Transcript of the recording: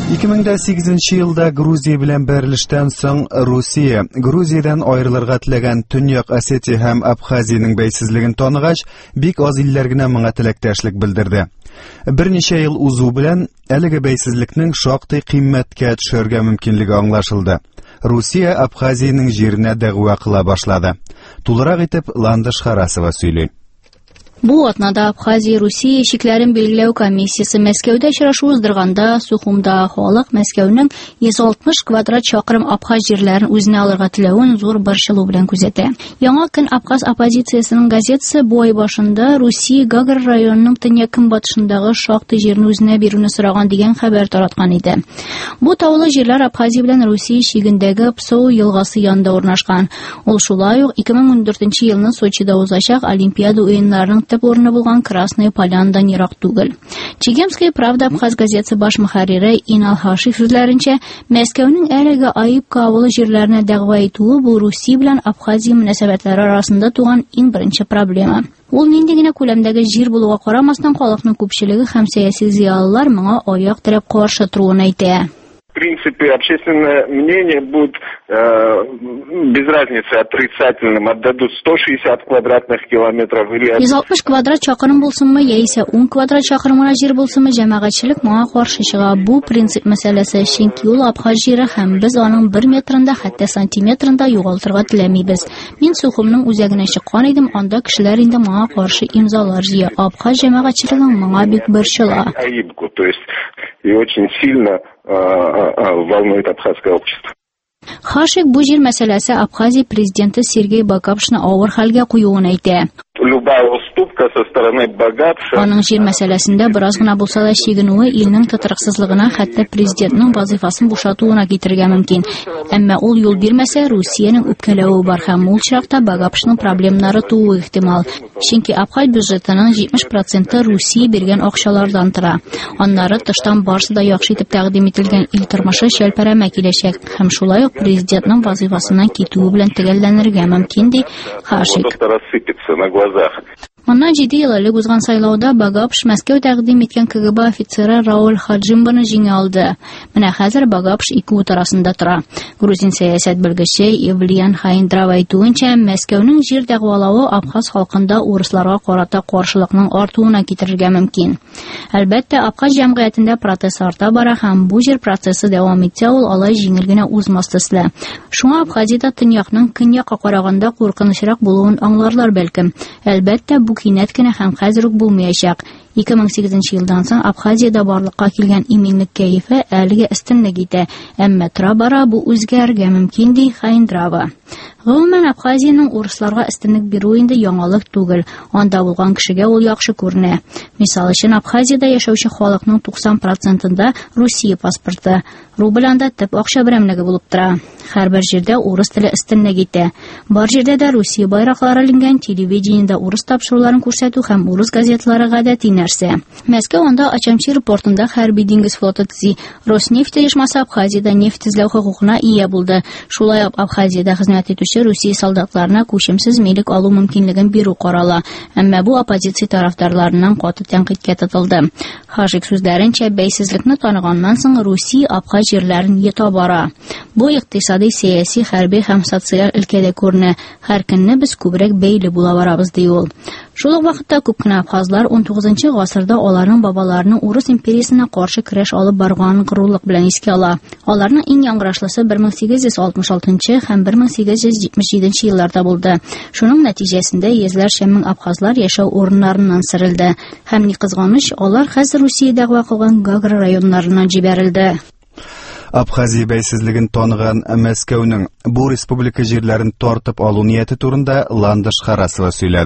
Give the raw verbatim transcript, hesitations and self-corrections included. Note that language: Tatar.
ике мең сигезенче елда Грузия белән бәрелештән соң Русия Грузиядан аерылырга теләгән Төньяк Осетия һәм Абхазиянең бәйсезлеген таныгач, бик аз илләр генә моңа теләктәшлек белдерде. Берничә ел узу белән әлеге бәйсезлекнең шактый кыйммәткә төшәргә мөмкинлеге аңлашылды. Русия Абхазиянең җиренә дәгъва кыла башлады. Тулырак итеп Ландыш Харасова сөйли. Бу атнада Абхазия Русия шикләрен билгеләү комиссиясе Мәскәүдә очрашу уздырганда, Сухумда халык Мәскәүнең йөз алтмыш квадрат чакрым Абхаз җирләрен үзенә алырга теләвен зур борчылу белән күзәтә. Яңа көн Абхаз оппозициясенең газетасы бу ай башында Русия Гагра районының төньяк-көнбатышындагы шактый җирне үзенә бирүне сораган дигән хәбәр тараткан иде. Бу таулы җирләр Абхазия белән Русия шигендәге Псоу елгасы янында урнашкан. Ул шулай ук ике мең ундүртенче елның Сочида узачак Олимпиада уеннарының төп урыны булган Красная Полянадан ерак түгел. Чегемская правда Абхаз газетасы баш мөхәррире Инал Хашиф сүзләренчә, Мәскәүнең әлеге Аибка авылы җирләренә дәгъва итүе бу Русия белән Абхазия мөнәсәбәтләре арасында туган иң беренче проблема. Ул нинди генә күләмдәге җир булуга карамастан халыкның күпчелеге һәм сәяси зыялылар моңа аяк терәп каршы торуын әйтә. В принципе, общественное мнение будет э, без разницы отрицательным. Отдадут сто шестьдесят квадратных километров или... йөз алтмыш квадрат чакрым булсынмы, яисә ун квадрат чакрым гына җир булсынмы, җәмәгатьчелек моңа каршы чыга. Бу принцип мәсьәләсе, чөнки ул Абхаз җире һәм без аның бер метрында, хәтта сантиметрында югалтырга теләмибез. Мин Сухумның үзәгенә чыккан идем, анда кешеләр инде моңа каршы имзалар җыя. Абхаз җәмәгатьчелегенең моңа бик борчыла. Аибку, то есть и очень сильно волнует абхазское общество. Хашик бу җир мәсьәләсе Абхазия президенты Сергей Багапшны авыр хәлгә куюын әйтә. Любая уступка со стороны Багапша... Аның җир мәсьәләсендә бераз гына булса да чигенүе илнең тотрыксызлыгына, хәтта президентның вазифасын бушатуына китергә мөмкин. Әмма ул юл бирмәсә, Русиянең үпкәләве бар һәм ул чакта Багапшның проблемнары тууы ихтимал. Чөнки Абхаз бюджетының җитмеш проценты Русия биргән акчалардан тора. Аннары тыштан барсы да яхшы итеп тәкъдим ителгән ил тормышы шәлпәрәмә киләчәк һәм шулай ук президентның вазифасыннан китүе белән төгәлләнергә мөмкин, ди Хашик. Моннан җиде ел элек узган сайлауда Багапш Мәскәү тәкъдим иткән КГБ офицеры Рауль Хаджимбаны җиңә алды. Менә хәзер Багапш ике ут арасында тора. Грузин сәясәт белгече Евлиян Хаиндрова әйтүенчә, Мәскәүнең җир дәгъвалавы Абхаз халкында урысларга карата каршылыкның артуына китерергә мөмкин. Әлбәттә, Абхаз җәмгыятендә протест арта бара һәм бу җир процессы дәвам итсә, ул алай җиңел генә узмас төсле. Шуңа Абхазиядә төньякның көньякка караганда куркынычрак булуын аңларлар бәлкем. Әлбәттә, бу кинәт кенә һәм хәзер үк булмаячак. ике мең сигезенче елдан соң Абхазиядә барлыкка килгән иминлек кәефе әлегә өстенлек итә, әмма тора-бара бу үзгәрергә мөмкин, ди Хаиндрова. Гомумән Абхазиянең урысларга өстенлек бирүе инде яңалык түгел. Анда булган кешегә ул яхшы күренә. Мисал өчен, Абхазиядә яшәүче халыкның туксан процентында Русия паспорты, рубль анда төп акча берәмлеге булып тора. Һәрбер җирдә урыс теле өстенлек итә. Бар җирдә дә Русия байраклары иленгән, телевидениедә урыс тапшыруларын күрсәтү һәм урыс газетлары гадәти нәрсә. Мәскәү анда Ачамчи портында хәрби диңгез флоты төзи. Роснефть оешмасы Абхазиядә нефть эзләү хокукына ия булды. Шулай ук Абхазиядә хезмәт итүче Русия солдатларына күчемсез милек алу мөмкинлеген бирү карала. Әмма бу оппозиция тарафдарларының каты тәнкыйтькә тотылды. Хашик сүзләренчә, бәйсезлекне таныганнан соң Русия Абхаз җирләрен йота бара. Бу икътисади, сәяси, хәрби һәм социаль өлкәдә күренә. Һәр көнне без күбрәк бәйле була барабыз, ди ул. Шул ук вакытта күп кенә абхазлар ун тугызынчы гасырда аларның бабаларының урыс империясына каршы көрәш алып барганын горурлык белән искә ала. Аларның иң яңгырашлысы бер мең сигез йөз алтмыш алтынчы һәм бер мең сигез йөз җитмеш җиденче елларда булды. Шуның нәтиҗәсендә йөзләрчә мең абхазлар яшәү урыннарыннан сырылды. Һәм ни кызганыч, алар хәзер Русия дәгъва кылган Гагра районнарыннан җибәрелде. Абхазия бәйсезлеген таныган Мәскәүнең бу республика җирләрен тартып алу нияте турында Ландыш Харасова сөйләде.